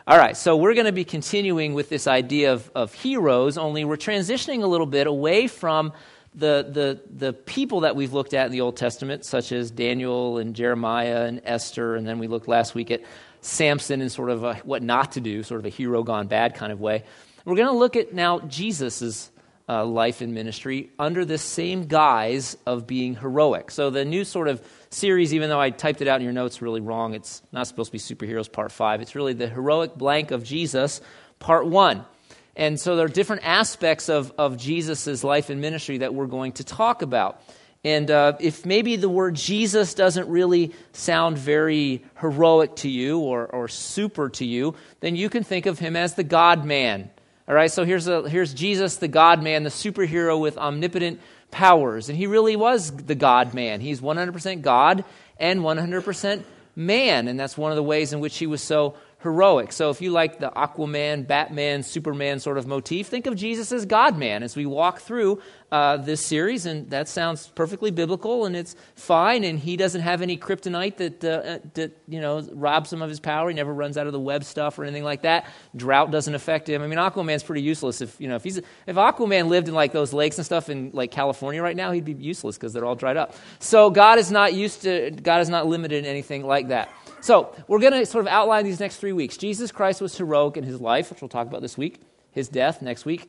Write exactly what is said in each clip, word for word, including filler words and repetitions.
All right, so we're going to be continuing with this idea of, of heroes, only we're transitioning a little bit away from the, the, the people that we've looked at in the Old Testament, such as Daniel and Jeremiah and Esther, and then we looked last week at Samson and sort of a, what not to do, sort of a hero gone bad kind of way. We're going to look at now Jesus' uh, life and ministry under this same guise of being heroic. So the new sort of series, even though I typed it out in your notes really wrong, it's not supposed to be Superheroes Part five. It's really the heroic blank of Jesus, Part one. And so there are different aspects of, of Jesus' life and ministry that we're going to talk about. And uh, if maybe the word Jesus doesn't really sound very heroic to you or, or super to you, then you can think of him as the God-man. All right, so here's a, here's Jesus, the God-man, the superhero with omnipotent powers. And he really was the God-man. He's one hundred percent God and one hundred percent man. And that's one of the ways in which he was so heroic. So if you like the Aquaman, Batman, Superman sort of motif, think of Jesus as God-man as we walk through uh, this series. And that sounds perfectly biblical, and it's fine. And he doesn't have any kryptonite that, uh, that you know, robs him of his power. He never runs out of the web stuff or anything like that. Drought doesn't affect him. I mean, Aquaman's pretty useless. If you know, if he's if Aquaman lived in like those lakes and stuff in like California right now, he'd be useless because they're all dried up. So God is not used to. God is not limited in anything like that. So we're going to sort of outline these next three weeks. Jesus Christ was heroic in his life, which we'll talk about this week, his death next week,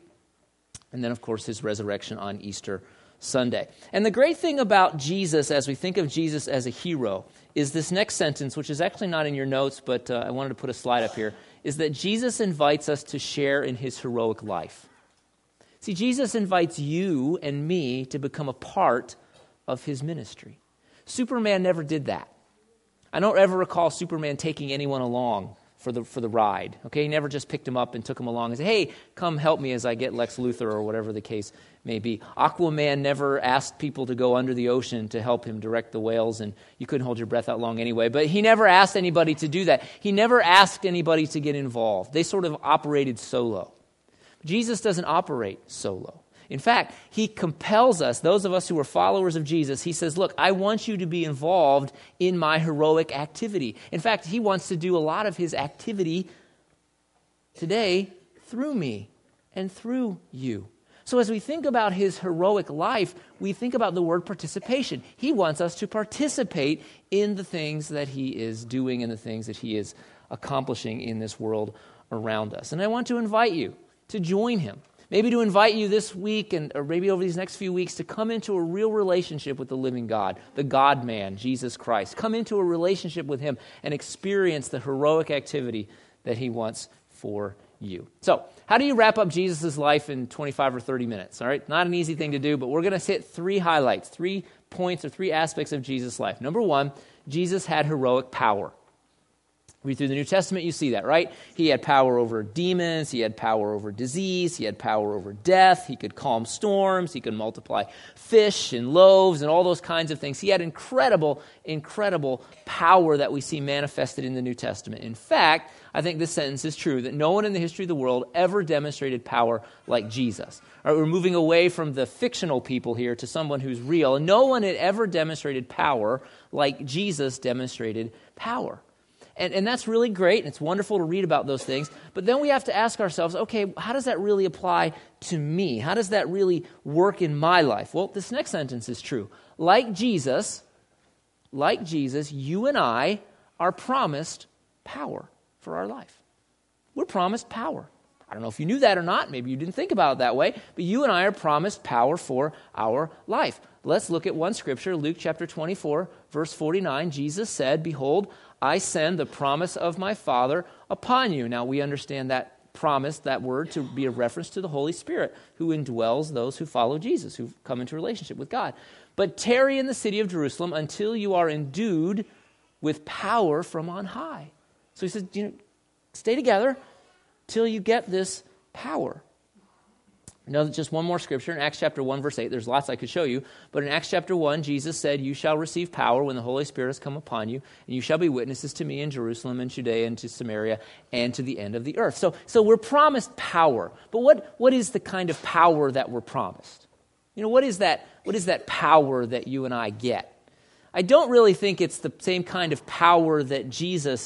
and then, of course, his resurrection on Easter Sunday. And the great thing about Jesus, as we think of Jesus as a hero, is this next sentence, which is actually not in your notes, but uh, I wanted to put a slide up here, is that Jesus invites us to share in his heroic life. See, Jesus invites you and me to become a part of his ministry. Superman never did that. I don't ever recall Superman taking anyone along for the for the ride. Okay, he never just picked him up and took him along and said, "Hey, come help me as I get Lex Luthor," or whatever the case may be. Aquaman never asked people to go under the ocean to help him direct the whales, and you couldn't hold your breath out long anyway. But he never asked anybody to do that. He never asked anybody to get involved. They sort of operated solo. Jesus doesn't operate solo. In fact, he compels us, those of us who are followers of Jesus, he says, look, I want you to be involved in my heroic activity. In fact, he wants to do a lot of his activity today through me and through you. So as we think about his heroic life, we think about the word participation. He wants us to participate in the things that he is doing and the things that he is accomplishing in this world around us. And I want to invite you to join him. Maybe to invite you this week and or maybe over these next few weeks to come into a real relationship with the living God, the God-man, Jesus Christ. Come into a relationship with him and experience the heroic activity that he wants for you. So, how do you wrap up Jesus' life in twenty-five or thirty minutes? All right, not an easy thing to do, but we're going to hit three highlights, three points or three aspects of Jesus' life. Number one, Jesus had heroic power. Read through the New Testament, you see that, right? He had power over demons. He had power over disease. He had power over death. He could calm storms. He could multiply fish and loaves and all those kinds of things. He had incredible, incredible power that we see manifested in the New Testament. In fact, I think this sentence is true, that no one in the history of the world ever demonstrated power like Jesus. All right, we're moving away from the fictional people here to someone who's real. And no one had ever demonstrated power like Jesus demonstrated power. And, and that's really great, and it's wonderful to read about those things. But then we have to ask ourselves, okay, how does that really apply to me? How does that really work in my life? Well, this next sentence is true. Like Jesus, like Jesus, you and I are promised power for our life. We're promised power. I don't know if you knew that or not. Maybe you didn't think about it that way. But you and I are promised power for our life. Let's look at one scripture, Luke chapter twenty-four, verse forty-nine. Jesus said, "Behold, I send the promise of my Father upon you." Now, we understand that promise, that word, to be a reference to the Holy Spirit, who indwells those who follow Jesus, who come into relationship with God. "But tarry in the city of Jerusalem until you are endued with power from on high." So he said, you know, stay together till you get this power. Now, just one more scripture in Acts chapter one, verse eight. There's lots I could show you. But in Acts chapter one, Jesus said, "You shall receive power when the Holy Spirit has come upon you, and you shall be witnesses to me in Jerusalem and Judea and to Samaria and to the end of the earth." So, so we're promised power. But what, what is the kind of power that we're promised? You know, what is that, what is that power that you and I get? I don't really think it's the same kind of power that Jesus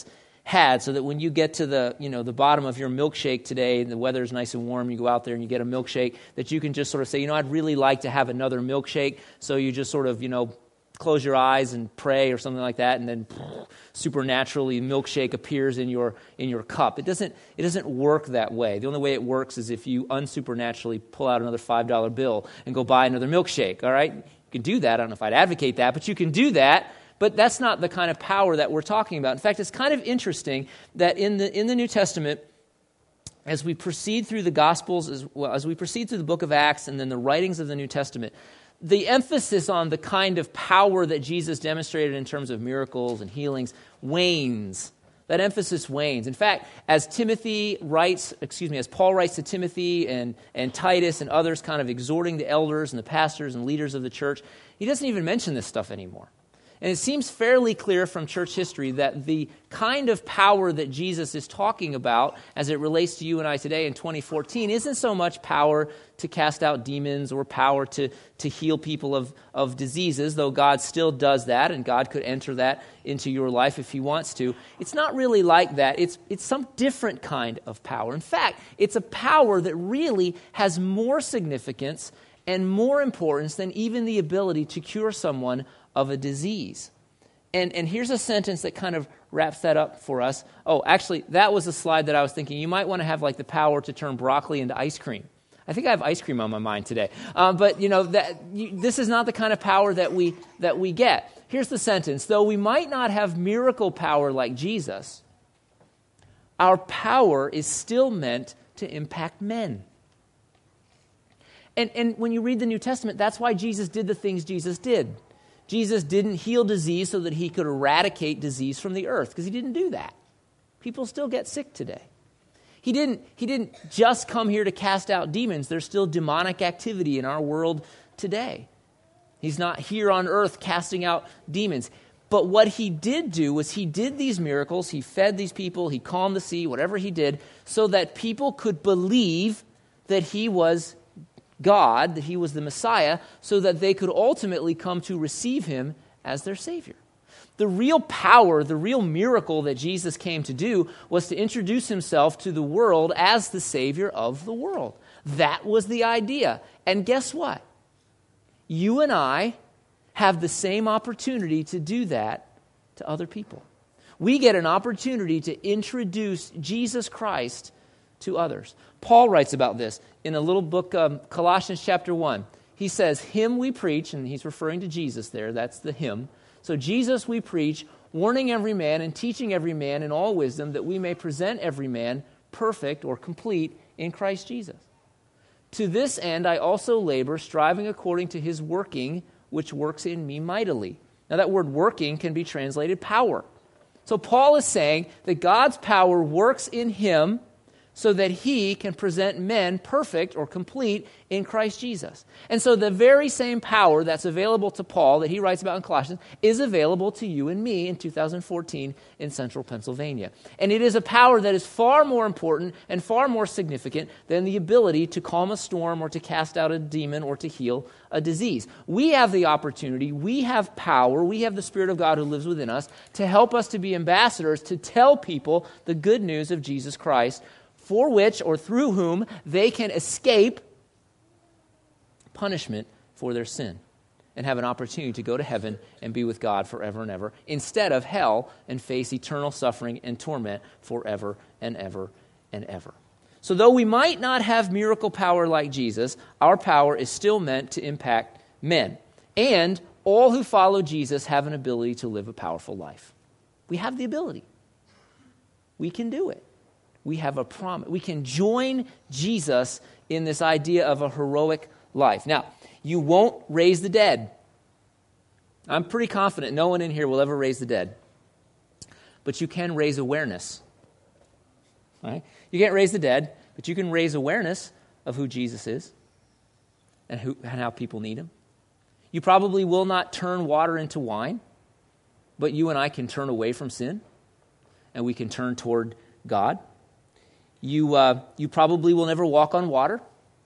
had, so that when you get to the, you know, the bottom of your milkshake today, and the weather's nice and warm, you go out there and you get a milkshake, that you can just sort of say, you know, I'd really like to have another milkshake. So you just sort of, you know, close your eyes and pray or something like that, and then supernaturally milkshake appears in your in your cup. It doesn't it doesn't work that way. The only way it works is if you unsupernaturally pull out another five dollar bill and go buy another milkshake, all right? You can do that. I don't know if I'd advocate that, but you can do that. But that's not the kind of power that we're talking about. In fact, it's kind of interesting that in the in the New Testament, as we proceed through the Gospels, as well as we proceed through the book of Acts and then the writings of the New Testament, the emphasis on the kind of power that Jesus demonstrated in terms of miracles and healings wanes. That emphasis wanes. In fact, as Timothy writes, excuse me, as Paul writes to Timothy and, and Titus and others kind of exhorting the elders and the pastors and leaders of the church, he doesn't even mention this stuff anymore. And it seems fairly clear from church history that the kind of power that Jesus is talking about as it relates to you and I today in twenty fourteen isn't so much power to cast out demons or power to, to heal people of, of diseases, though God still does that, and God could enter that into your life if he wants to. It's not really like that. It's, it's some different kind of power. In fact, it's a power that really has more significance and more importance than even the ability to cure someone of a disease. And and here's a sentence that kind of wraps that up for us. Oh, actually, that was a slide that I was thinking. You might want to have like the power to turn broccoli into ice cream. I think I have ice cream on my mind today. Um, but, you know, that you, this is not the kind of power that we that we get. Here's the sentence. Though we might not have miracle power like Jesus, our power is still meant to impact men. And and when you read the New Testament, that's why Jesus did the things Jesus did. Jesus didn't heal disease so that he could eradicate disease from the earth, because he didn't do that. People still get sick today. He didn't, he didn't just come here to cast out demons. There's still demonic activity in our world today. He's not here on earth casting out demons. But what he did do was he did these miracles. He fed these people. He calmed the sea, whatever he did, so that people could believe that he was God, that he was the Messiah, so that they could ultimately come to receive him as their Savior. The real power, the real miracle that Jesus came to do was to introduce himself to the world as the Savior of the world. That was the idea. And guess what? You and I have the same opportunity to do that to other people. We get an opportunity to introduce Jesus Christ to others. Paul writes about this in a little book, um, Colossians chapter one. He says, him we preach, and he's referring to Jesus there, that's the him. So Jesus we preach, warning every man and teaching every man in all wisdom, that we may present every man perfect or complete in Christ Jesus. To this end I also labor, striving according to his working, which works in me mightily. Now that word working can be translated power. So Paul is saying that God's power works in him so that he can present men perfect or complete in Christ Jesus. And so the very same power that's available to Paul that he writes about in Colossians is available to you and me in two thousand fourteen in central Pennsylvania. And it is a power that is far more important and far more significant than the ability to calm a storm or to cast out a demon or to heal a disease. We have the opportunity, we have power, we have the Spirit of God who lives within us to help us to be ambassadors, to tell people the good news of Jesus Christ, for which or through whom they can escape punishment for their sin and have an opportunity to go to heaven and be with God forever and ever, instead of hell and face eternal suffering and torment forever and ever and ever. So though we might not have miracle power like Jesus, our power is still meant to impact men. And all who follow Jesus have an ability to live a powerful life. We have the ability. We can do it. We have a promise. We can join Jesus in this idea of a heroic life. Now, you won't raise the dead. I'm pretty confident no one in here will ever raise the dead. But you can raise awareness. Right? You can't raise the dead, but you can raise awareness of who Jesus is and, who, and how people need him. You probably will not turn water into wine, but you and I can turn away from sin, and we can turn toward God. You uh, you probably will never walk on water,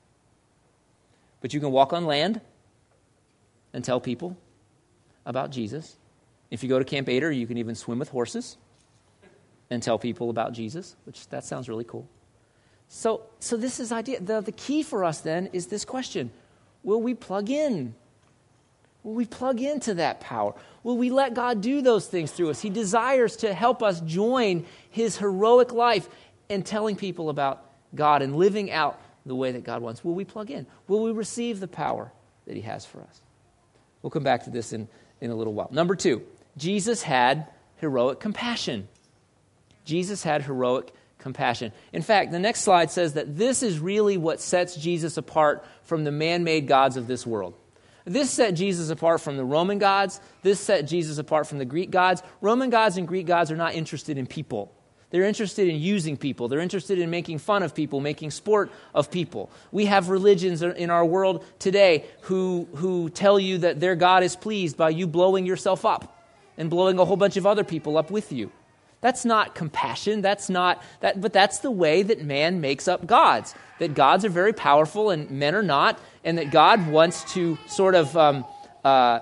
but you can walk on land and tell people about Jesus. If you go to Camp Ader, you can even swim with horses. and tell people about Jesus, which that sounds really cool. So, so this is idea. The, the key for us then is this question: will we plug in? Will we plug into that power? Will we let God do those things through us? He desires to help us join his heroic life in telling people about God and living out the way that God wants. Will we plug in? Will we receive the power that he has for us? We'll come back to this in, in a little while. Number two, Jesus had heroic compassion. Jesus had heroic compassion. In fact, the next slide says that this is really what sets Jesus apart from the man-made gods of this world. This set Jesus apart from the Roman gods. This set Jesus apart from the Greek gods. Roman gods and Greek gods are not interested in people. They're interested in using people. They're interested in making fun of people, making sport of people. We have religions in our world today who, who tell you that their God is pleased by you blowing yourself up and blowing a whole bunch of other people up with you. That's not compassion. That's not that, but that's the way that man makes up gods. That gods are very powerful and men are not, and that God wants to sort of um, uh,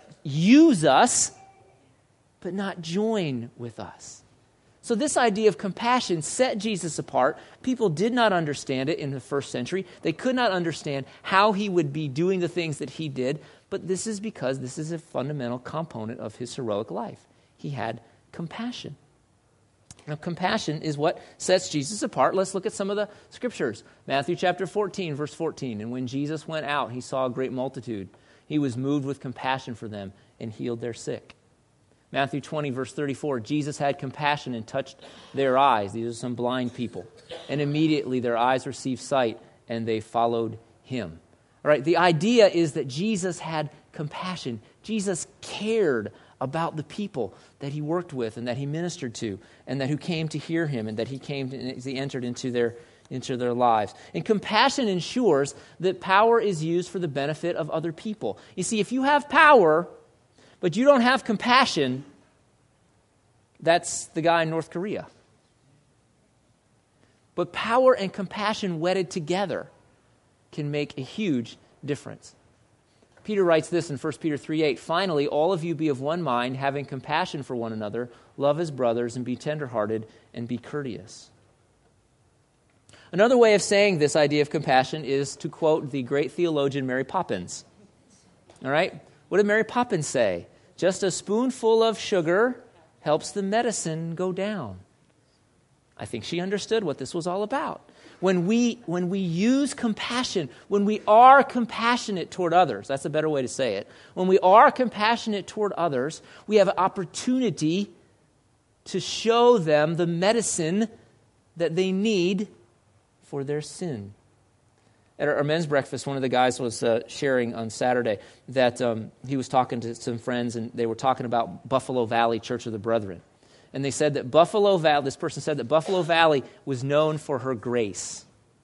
use us, but not join with us. So this idea of compassion set Jesus apart. People did not understand it in the first century. They could not understand how he would be doing the things that he did, but this is because this is a fundamental component of his heroic life. He had compassion. Now, compassion is what sets Jesus apart. Let's look at some of the scriptures. Matthew chapter fourteen, verse fourteen. And when Jesus went out, he saw a great multitude. He was moved with compassion for them and healed their sick. Matthew twenty, verse thirty-four. Jesus had compassion and touched their eyes. These are some blind people. And immediately their eyes received sight and they followed him. All right, the idea is that Jesus had compassion. Jesus cared about the people that he worked with and that he ministered to and that who came to hear him and that he came to, he entered into their into their lives. And compassion ensures that power is used for the benefit of other people. You see, if you have power but you don't have compassion, that's the guy in North Korea. But power and compassion wedded together can make a huge difference. Peter writes this in First Peter three eight, finally, all of you be of one mind, having compassion for one another, love as brothers, and be tenderhearted, and be courteous. Another way of saying this idea of compassion is to quote the great theologian Mary Poppins. All right? What did Mary Poppins say? Just a spoonful of sugar helps the medicine go down. I think she understood what this was all about. When we when we use compassion, when we are compassionate toward others, that's a better way to say it. When we are compassionate toward others, we have an opportunity to show them the medicine that they need for their sin. At our men's breakfast, one of the guys was uh, sharing on Saturday that um, he was talking to some friends, and they were talking about Buffalo Valley Church of the Brethren. And they said that Buffalo Valley, this person said that Buffalo Valley was known for her grace.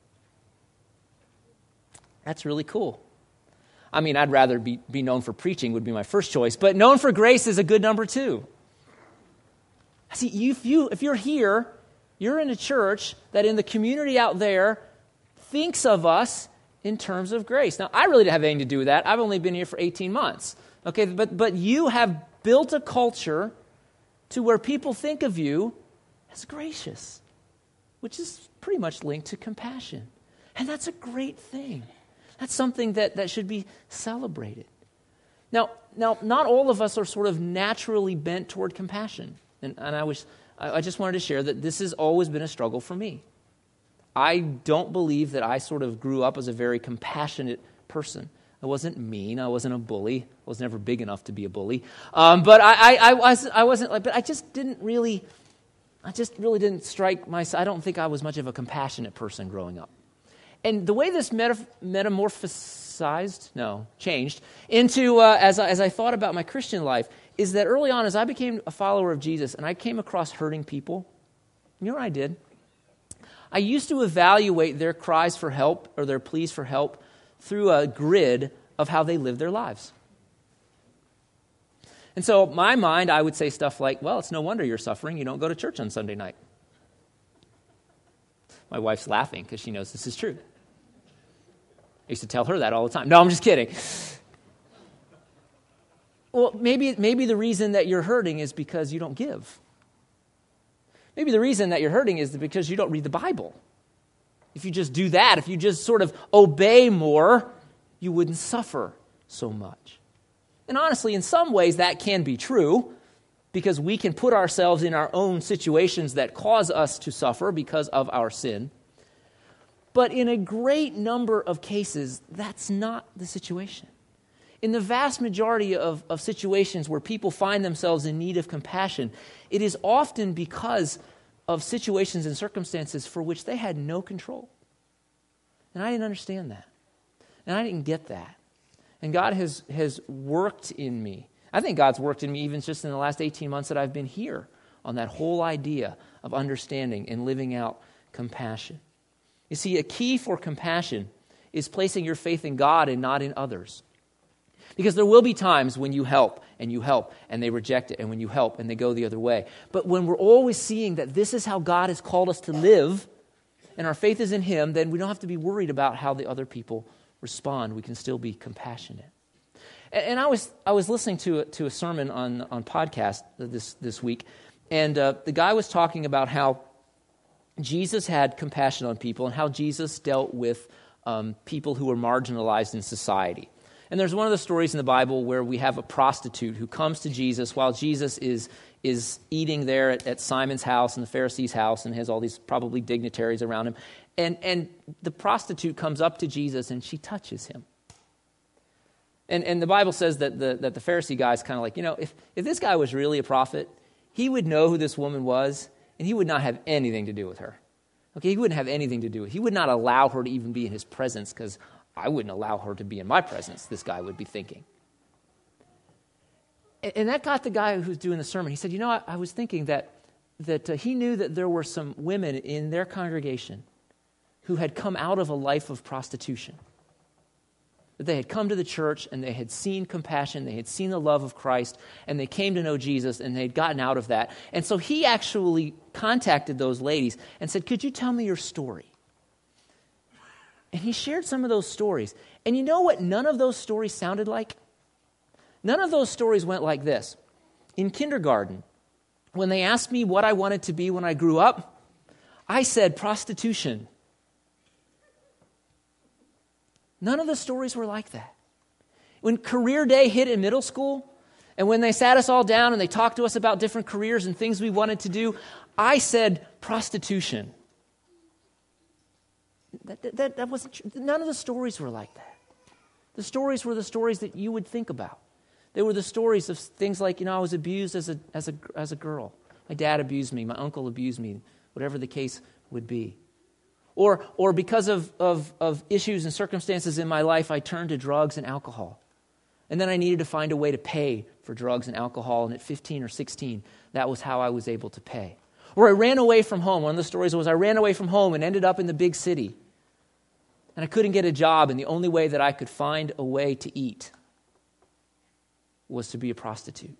That's really cool. I mean, I'd rather be, be known for preaching would be my first choice, but known for grace is a good number two. See, you, if, you, if you're here, you're in a church that in the community out there thinks of us in terms of grace. Now, I really didn't have anything to do with that. I've only been here for eighteen months. Okay, but but you have built a culture to where people think of you as gracious, which is pretty much linked to compassion. And that's a great thing. That's something that, that should be celebrated. Now, now, not all of us are sort of naturally bent toward compassion. And, and I was, I, I just wanted to share that this has always been a struggle for me. I don't believe that I sort of grew up as a very compassionate person. I wasn't mean. I wasn't a bully. I was never big enough to be a bully. Um, but I, I, I, was, I wasn't like. But I just didn't really. I just really didn't strike my. I don't think I was much of a compassionate person growing up. And the way this meta, metamorphosized, no, changed into uh, as I, as I thought about my Christian life is that early on, as I became a follower of Jesus, and I came across hurting people. You know what I did? I used to evaluate their cries for help or their pleas for help through a grid of how they live their lives. And so in my mind, I would say stuff like, well, it's no wonder you're suffering. You don't go to church on Sunday night. My wife's laughing because she knows this is true. I used to tell her that all the time. No, I'm just kidding. Well, maybe, maybe the reason that you're hurting is because you don't give. Maybe the reason that you're hurting is because you don't read the Bible. If you just do that, if you just sort of obey more, you wouldn't suffer so much. And honestly, in some ways, that can be true, because we can put ourselves in our own situations that cause us to suffer because of our sin. But in a great number of cases, that's not the situation. In the vast majority of, of situations where people find themselves in need of compassion, it is often because of situations and circumstances for which they had no control. And I didn't understand that. And I didn't get that. And God has, has worked in me. I think God's worked in me even just in the last eighteen months that I've been here on that whole idea of understanding and living out compassion. You see, a key for compassion is placing your faith in God and not in others. Because there will be times when you help and you help and they reject it, and when you help and they go the other way. But when we're always seeing that this is how God has called us to live and our faith is in Him, then we don't have to be worried about how the other people respond. We can still be compassionate. And, and I was I was listening to a, to a sermon on on podcast this this week, and uh, the guy was talking about how Jesus had compassion on people and how Jesus dealt with um, people who were marginalized in society. And there's one of the stories in the Bible where we have a prostitute who comes to Jesus while Jesus is is eating there at, at Simon's house and the Pharisee's house, and has all these probably dignitaries around him. And and the prostitute comes up to Jesus and she touches him. And and the Bible says that the that the Pharisee guy is kind of like, you know, if, if this guy was really a prophet, he would know who this woman was, and he would not have anything to do with her. Okay, he wouldn't have anything to do with it. He would not allow her to even be in his presence, because I wouldn't allow her to be in my presence, this guy would be thinking. And, and that got the guy who's doing the sermon. He said, you know, I, I was thinking that, that uh, he knew that there were some women in their congregation who had come out of a life of prostitution. That they had come to the church and they had seen compassion, they had seen the love of Christ, and they came to know Jesus, and they had gotten out of that. And so he actually contacted those ladies and said, could you tell me your story? And he shared some of those stories. And you know what none of those stories sounded like? None of those stories went like this. In kindergarten, when they asked me what I wanted to be when I grew up, I said prostitution. None of the stories were like that. When career day hit in middle school, and when they sat us all down and they talked to us about different careers and things we wanted to do, I said prostitution. That, that, that wasn't true. None of the stories were like that. The stories were the stories that you would think about. They were the stories of things like, you know, I was abused as a as a as a girl. My dad abused me. My uncle abused me. Whatever the case would be. Or or because of, of, of issues and circumstances in my life, I turned to drugs and alcohol. And then I needed to find a way to pay for drugs and alcohol. And at fifteen or sixteen, that was how I was able to pay. Or I ran away from home. One of the stories was I ran away from home and ended up in the big city. And I couldn't get a job, and the only way that I could find a way to eat was to be a prostitute.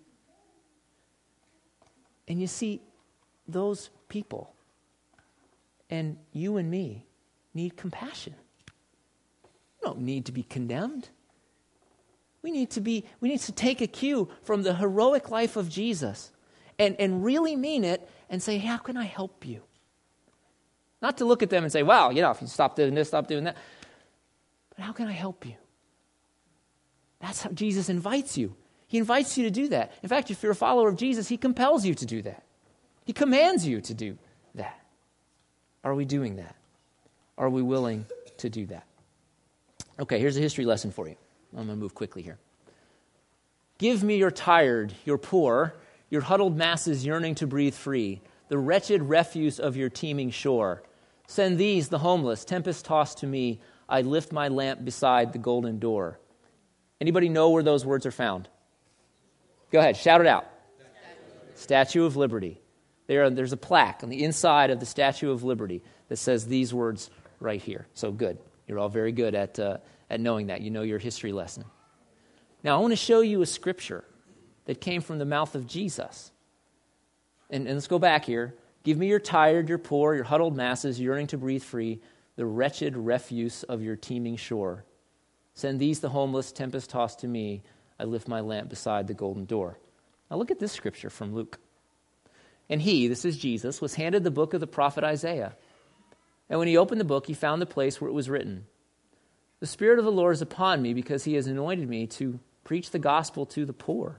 And you see, those people and you and me need compassion. We don't need to be condemned. We need to be, we need to take a cue from the heroic life of Jesus and, and really mean it and say, how can I help you? Not to look at them and say, wow, you know, if you stop doing this, stop doing that. But how can I help you? That's how Jesus invites you. He invites you to do that. In fact, if you're a follower of Jesus, he compels you to do that. He commands you to do that. Are we doing that? Are we willing to do that? Okay, here's a history lesson for you. I'm going to move quickly here. Give me your tired, your poor, your huddled masses yearning to breathe free, the wretched refuse of your teeming shore. Send these, the homeless, tempest-tossed to me. I lift my lamp beside the golden door. Anybody know where those words are found? Go ahead, shout it out. Statue of Liberty. There, there's a plaque on the inside of the Statue of Liberty that says these words right here. So good. You're all very good at, uh, at knowing that. You know your history lesson. Now, I want to show you a scripture that came from the mouth of Jesus. And, and let's go back here. Give me your tired, your poor, your huddled masses yearning to breathe free, the wretched refuse of your teeming shore. Send these, the homeless, tempest-tossed to me. I lift my lamp beside the golden door. Now look at this scripture from Luke. And he, this is Jesus, was handed the book of the prophet Isaiah. And when he opened the book, he found the place where it was written, "The Spirit of the Lord is upon me because he has anointed me to preach the gospel to the poor."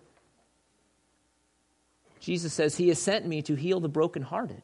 Jesus says, he has sent me to heal the brokenhearted,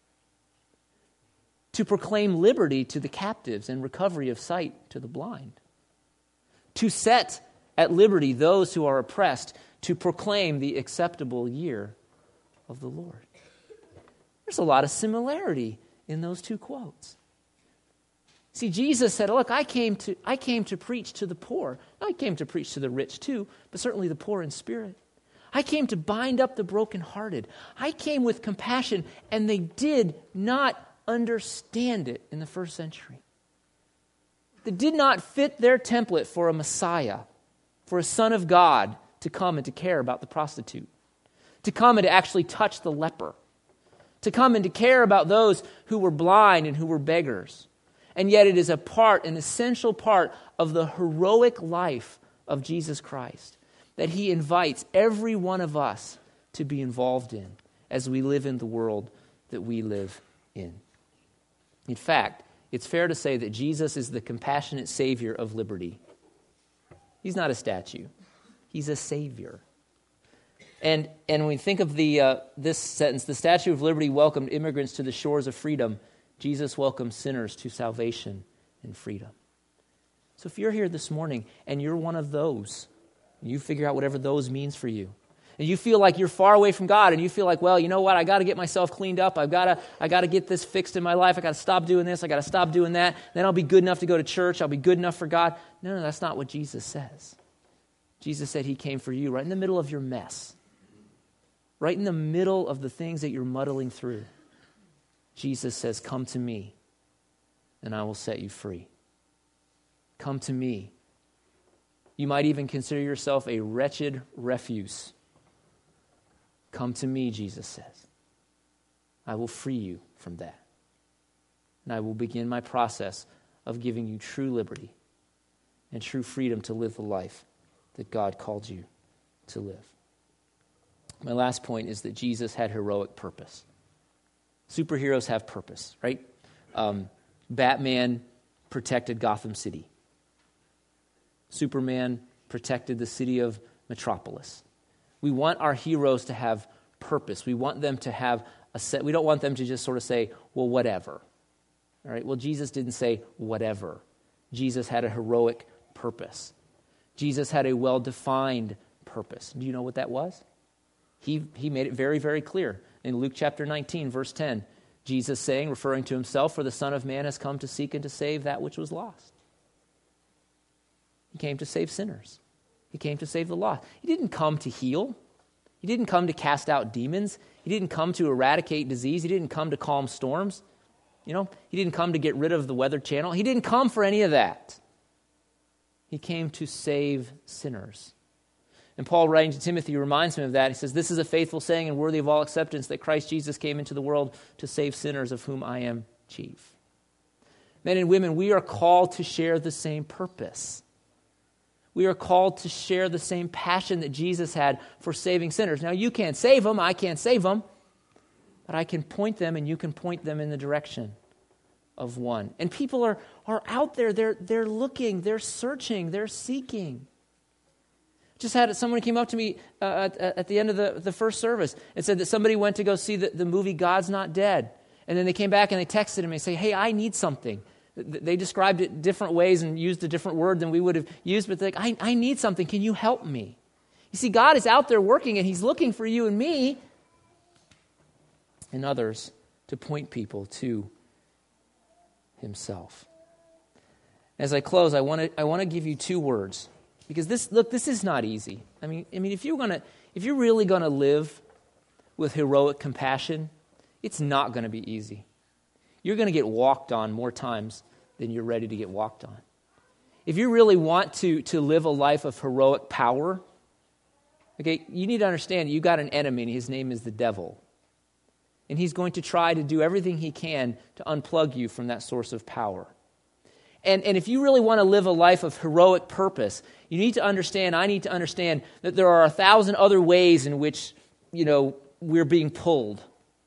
to proclaim liberty to the captives and recovery of sight to the blind, to set at liberty those who are oppressed, to proclaim the acceptable year of the Lord. There's a lot of similarity in those two quotes. See, Jesus said, look, I came to I came to preach to the poor. I came to preach to the rich too, but certainly the poor in spirit. I came to bind up the brokenhearted. I came with compassion, and they did not understand it in the first century. They did not fit their template for a Messiah, for a Son of God to come and to care about the prostitute, to come and to actually touch the leper, to come and to care about those who were blind and who were beggars. And yet it is a part, an essential part of the heroic life of Jesus Christ that he invites every one of us to be involved in as we live in the world that we live in. In fact, it's fair to say that Jesus is the compassionate Savior of liberty. He's not a statue. He's a Savior. And and when we think of the uh, this sentence, the Statue of Liberty welcomed immigrants to the shores of freedom. Jesus welcomes sinners to salvation and freedom. So if you're here this morning and you're one of those, you figure out whatever those means for you, and you feel like you're far away from God, and you feel like, well, you know what, I got to get myself cleaned up. I've got to I got to get this fixed in my life. I got to stop doing this. I got to stop doing that. Then I'll be good enough to go to church. I'll be good enough for God. No, no, that's not what Jesus says. Jesus said he came for you right in the middle of your mess, right in the middle of the things that you're muddling through. Jesus says, come to me, and I will set you free. Come to me. You might even consider yourself a wretched refuse. Come to me, Jesus says. I will free you from that. And I will begin my process of giving you true liberty and true freedom to live the life that God called you to live. My last point is that Jesus had heroic purpose. Superheroes have purpose, right? Um, Batman protected Gotham City. Superman protected the city of Metropolis. We want our heroes to have purpose. We want them to have a set. We don't want them to just sort of say, well, whatever. All right. Well, Jesus didn't say whatever. Jesus had a heroic purpose. Jesus had a well-defined purpose. Do you know what that was? He, he made it very, very clear. In Luke chapter nineteen, verse ten, Jesus saying, referring to himself, for the Son of Man has come to seek and to save that which was lost. He came to save sinners. He came to save the lost. He didn't come to heal. He didn't come to cast out demons. He didn't come to eradicate disease. He didn't come to calm storms. You know, he didn't come to get rid of the Weather Channel. He didn't come for any of that. He came to save sinners. And Paul, writing to Timothy, reminds him of that. He says, this is a faithful saying and worthy of all acceptance, that Christ Jesus came into the world to save sinners, of whom I am chief. Men and women, we are called to share the same purpose. We are called to share the same passion that Jesus had for saving sinners. Now, you can't save them, I can't save them, but I can point them and you can point them in the direction of one. And people are, are out there, they're, they're looking, they're searching, they're seeking. Just had someone came up to me uh, at, at the end of the, the first service and said that somebody went to go see the, the movie God's Not Dead. And then they came back and they texted him and they say, hey, I need something. They described it different ways and used a different word than we would have used, but they're like, I, I need something. Can you help me? You see, God is out there working and he's looking for you and me and others to point people to himself. As I close, I want to I want to give you two words. Because this, look, this is not easy. I mean, I mean, if you're gonna, if you're really gonna live with heroic compassion, it's not gonna be easy. You're gonna get walked on more times than you're ready to get walked on. If you really want to to live a life of heroic power, okay, you need to understand you got an enemy, and his name is the devil, and he's going to try to do everything he can to unplug you from that source of power. And, and if you really want to live a life of heroic purpose, you need to understand, I need to understand that there are a thousand other ways in which, you know, we're being pulled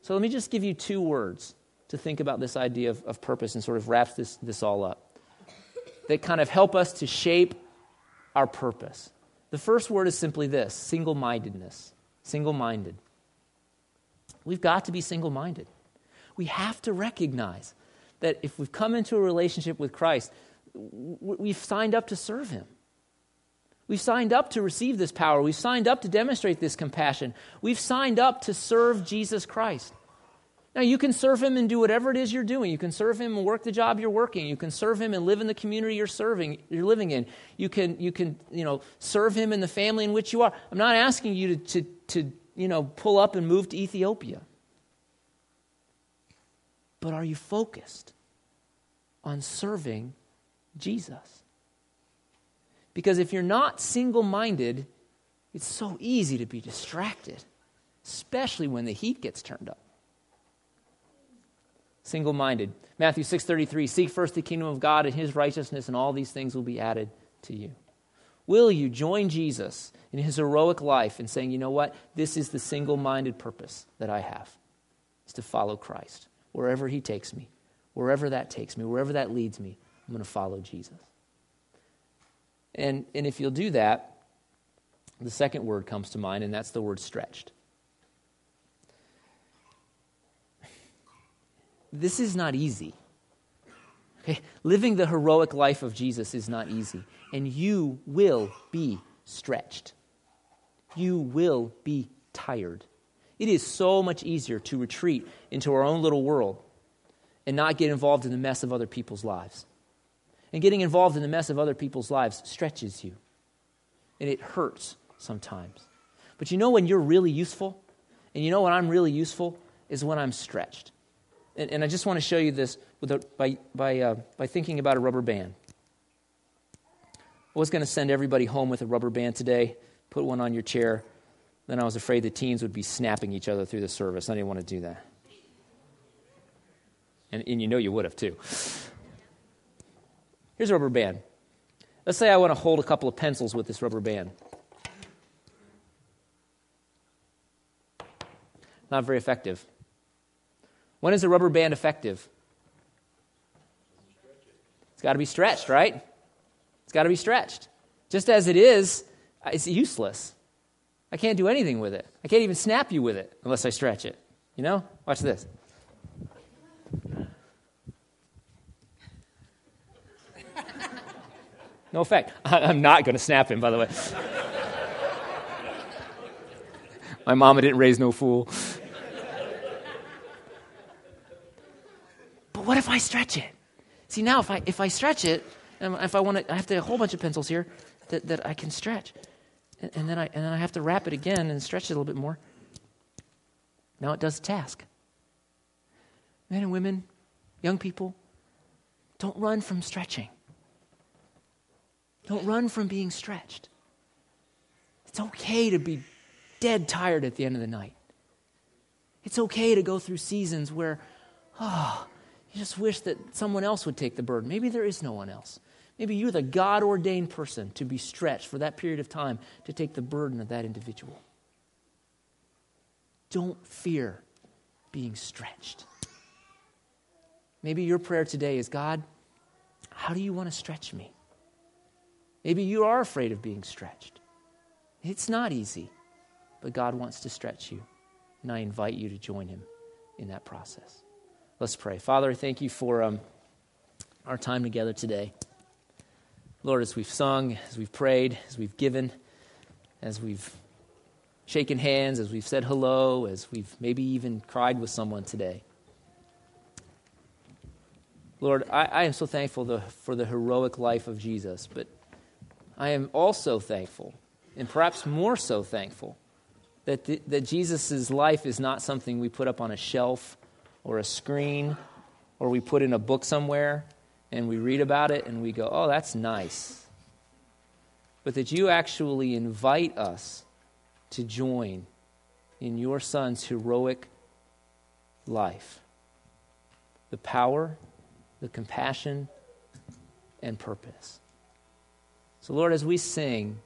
So let me just give you two words to think about this idea of, of purpose and sort of wraps this, this all up, that kind of help us to shape our purpose. The first word is simply this: single-mindedness. Single-minded. We've got to be single-minded. We have to recognize that if we've come into a relationship with Christ, we've signed up to serve him. We've signed up to receive this power. We've signed up to demonstrate this compassion. We've signed up to serve Jesus Christ. Now, you can serve him and do whatever it is you're doing. You can serve him and work the job you're working. You can serve him and live in the community you're serving, you're living in. You can, you can, you know, serve him in the family in which you are. I'm not asking you to, to, to, you know, pull up and move to Ethiopia. But are you focused on serving Jesus? Because if you're not single-minded, it's so easy to be distracted, especially when the heat gets turned up. Single-minded. Matthew six thirty-three, seek first the kingdom of God and his righteousness, and all these things will be added to you. Will you join Jesus in his heroic life in saying, you know what, this is the single-minded purpose that I have, is to follow Christ. Wherever he takes me, wherever that takes me, wherever that leads me, I'm going to follow Jesus. And, and if you'll do that, the second word comes to mind, and that's the word stretched. This is not easy. Okay? Living the heroic life of Jesus is not easy, and you will be stretched. You will be tired. It is so much easier to retreat into our own little world and not get involved in the mess of other people's lives. And getting involved in the mess of other people's lives stretches you, and it hurts sometimes. But you know when you're really useful, and you know when I'm really useful, is when I'm stretched. And, and I just want to show you this with a, by, by, uh, by thinking about a rubber band. I was going to send everybody home with a rubber band today, put one on your chair. Then I was afraid the teens would be snapping each other through the service. I didn't want to do that. And, and you know you would have too. Here's a rubber band. Let's say I want to hold a couple of pencils with this rubber band. Not very effective. When is a rubber band effective? It's got to be stretched, right? It's got to be stretched. Just as it is, it's useless. I can't do anything with it. I can't even snap you with it unless I stretch it. You know? Watch this. No effect. I'm not going to snap him, by the way. My mama didn't raise no fool. But what if I stretch it? See, now if I if I stretch it, and if I want to, I have to have a whole bunch of pencils here that, that I can stretch. And, and then I and then I have to wrap it again and stretch it a little bit more. Now it does the task. Men and women, young people, don't run from stretching. Don't run from being stretched. It's okay to be dead tired at the end of the night. It's okay to go through seasons where, oh, you just wish that someone else would take the burden. Maybe there is no one else. Maybe you're the God-ordained person to be stretched for that period of time to take the burden of that individual. Don't fear being stretched. Maybe your prayer today is, God, how do you want to stretch me? Maybe you are afraid of being stretched. It's not easy, but God wants to stretch you, and I invite you to join him in that process. Let's pray. Father, thank you for um, our time together today. Lord, as we've sung, as we've prayed, as we've given, as we've shaken hands, as we've said hello, as we've maybe even cried with someone today. Lord, I, I am so thankful the, for the heroic life of Jesus, but I am also thankful, and perhaps more so thankful, that the, that Jesus' life is not something we put up on a shelf or a screen or we put in a book somewhere and we read about it and we go, oh, that's nice. But that you actually invite us to join in your Son's heroic life. The power, the compassion, and purpose. So, Lord, as we sing,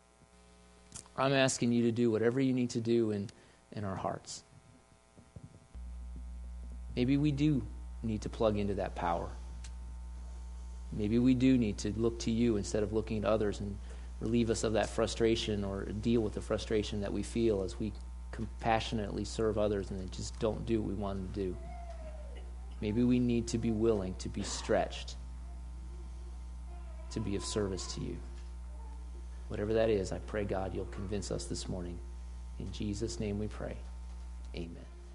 I'm asking you to do whatever you need to do in, in our hearts. Maybe we do need to plug into that power. Maybe we do need to look to you instead of looking at others and relieve us of that frustration or deal with the frustration that we feel as we compassionately serve others and they just don't do what we want them to do. Maybe we need to be willing to be stretched to be of service to you. Whatever that is, I pray, God, you'll convince us this morning. In Jesus' name we pray. Amen.